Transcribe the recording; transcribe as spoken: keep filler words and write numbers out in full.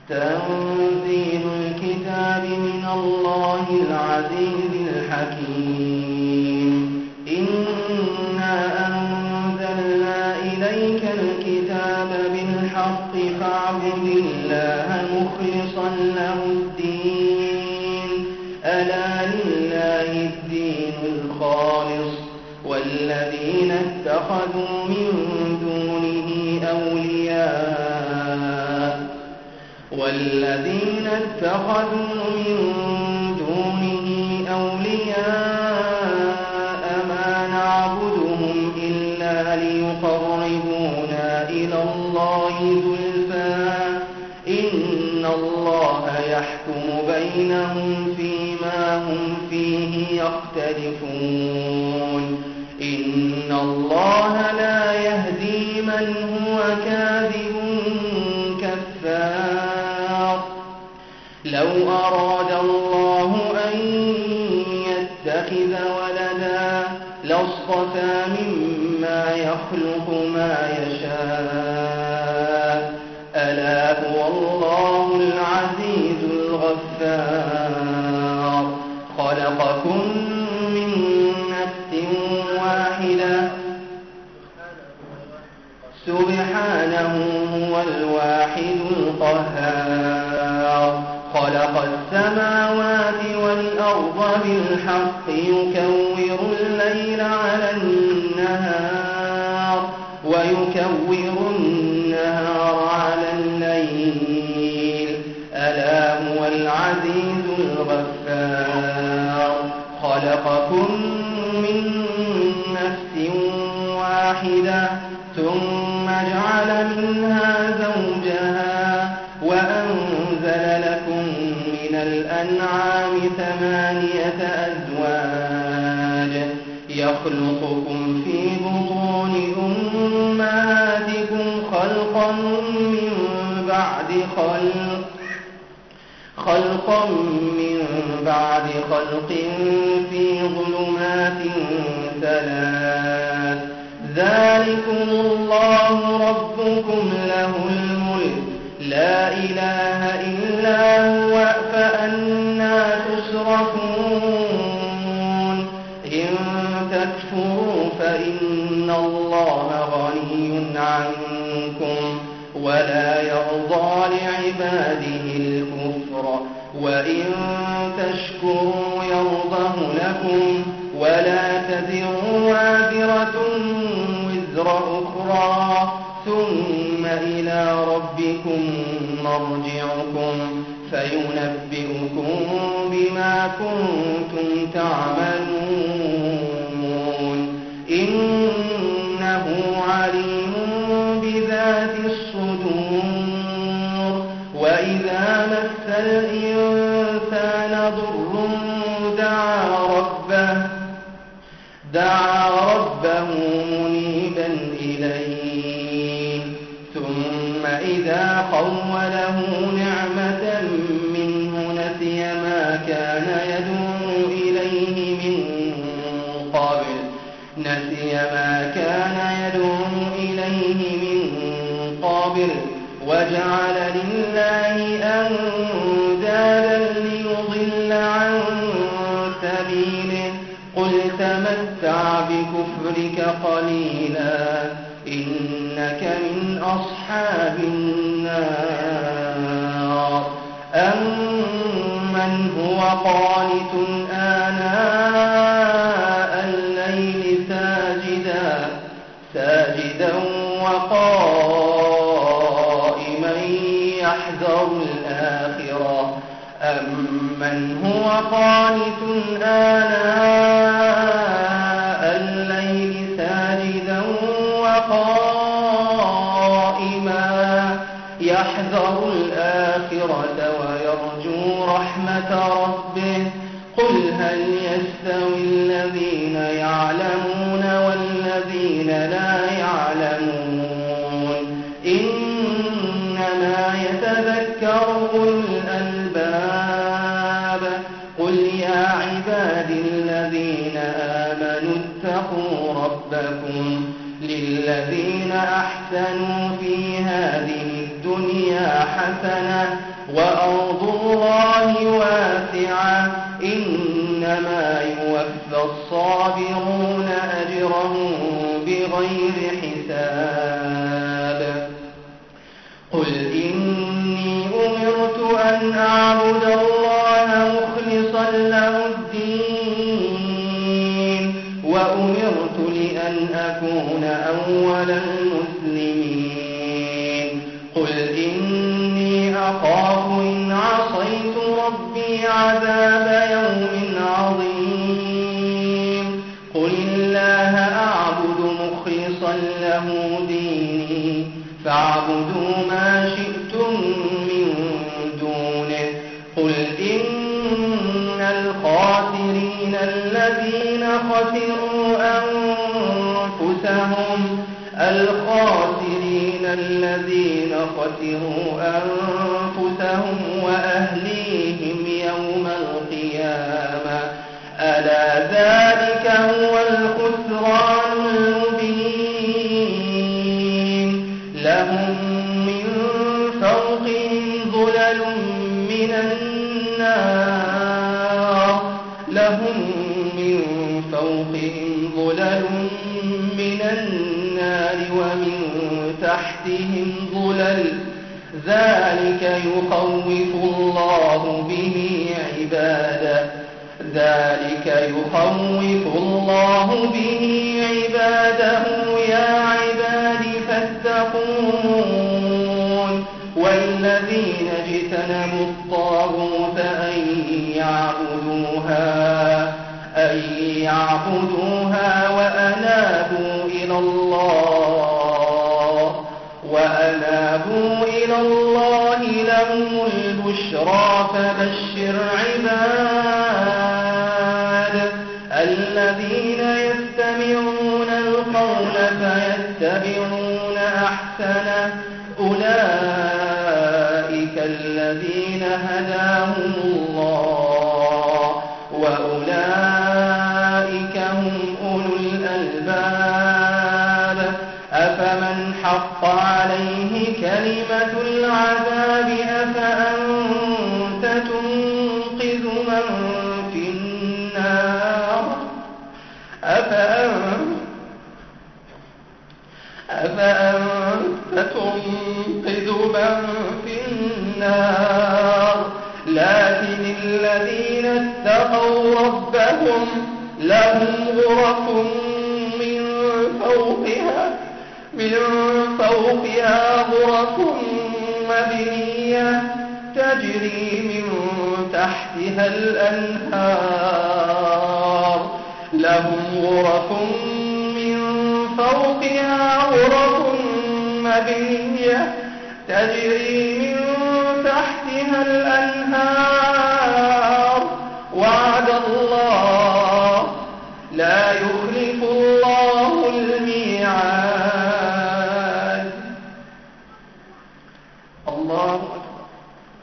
تنزيل الكتاب من الله العزيز الحكيم. إنا أنزلنا إليك الكتاب بالحق فاعبد الله مخلصا له الدين ألا لله الدين الخالص والذين اتخذوا من دونه أولياء والذين اتخذوا من دونه أولياء ما نعبدهم إلا ليقربونا إلى الله زلفى إن الله يحكم بينهم فيما هم فيه يختلفون إن الله لا يهدي من هو كاذب كفار. لو أراد الله أن يتخذ ولدا لاصطفى مما يخلق ما يشاء ألا هو الله العزيز الغفار. خلقكم من نفس واحدة سبحانه هو الواحد القهار. خلق السماوات والأرض بالحق يكور الليل على النهار ويكور النهار على الليل ألا هو العزيز الغفار. خلقكم من نفس واحدة ثم جعل منها زوجها وأنزل لكم من الأنعام ثمانية أزواج يخلقكم في بطون أمهاتكم خلقا من بعد خلق خلقا من بعد خلق في ظلمات ثلاث ذلكم الله ربكم له الملك لا إله إلا هو فأنى تصرفون. إن تكفروا فإن الله غني عنكم ولا يرضى لعباده الكفر وإن تشكروا يرضه لكم ولا تزر وازرة وزر أخرى ثم إلى ربكم مرجعكم فينبئكم بما كنتم تعملون إنه عليم بذات الصدور. وإذا مس الإنسان ضر دعا ربه دعا ربه منيبا إليه ثم إذا خوله نعمة منه نسي ما كان يدعو إليه من قبل نسي ما كان يدعو إليه من قبل وجعل لله أندادا ليضل عن سبيله قل تمتع بكفرك قليلا إنك من أصحاب النار. أمن هو قانت آناء الليل ساجدا ساجدا وقائما يحذر الآخرة أمن هو قانت آناء الليل ساجدا وقائما يحذر الآخرة ويرجو رحمة ربه قل هل يستوي الذين يعلمون والذين لا يعلمون إنما يتذكر أولو الألباب. قل يا عبادي الذين آمنوا اتقوا ربكم للذين أحسنوا في هذه الدنيا الدنيا حسنة وأرض الله واسعة إنما يوفى الصابرون أجرهم بغير حساب قل إني أمرت أن أعبد الله مخلصا له الدين وأمرت لأن أكون أول المسلمين قل إني أخاف إن عصيت ربي عذاب يوم عظيم قل الله أعبد مخلصا له ديني فاعبدوا ما شئتم من دونه قل إن الخاسرين الذين خسروا أنفسهم الخاسرين الذين خسروا أنفسهم وأهليهم يوم القيامة ألا ذلك هو الخسران المبين لهم من فوقهم ظلل من النار لهم من فوقهم ظلل من النار ومن تحتهم ظلل ذلك يخوف الله به عباده ذلك يخوف الله به عباده يا عباد فاتقون والذين اجتنبوا الطاغوت أن يعبدوها أن يعبدوها وأنابوا إلى الله وأنابوا إلى الله لهم البشرى فبشر عباد الذين يستمعون القول فيتبعون أحسنه أولئك الذين هداهم الله وأولئك هم أولو الألباب أفمن حق عليه كلمة العذاب أفأنت تنقذ من في النار أفأنت أفأنت تنقذ من في النار لكن الذين اتقوا ربهم لهم غرف من فوقها من فوقها غرف مبنية تجري من تحتها الأنهار لهم غرف من فوقها غرف مبنية تجري من تحتها الأنهار وعد الله لا يخلف الله الميعاد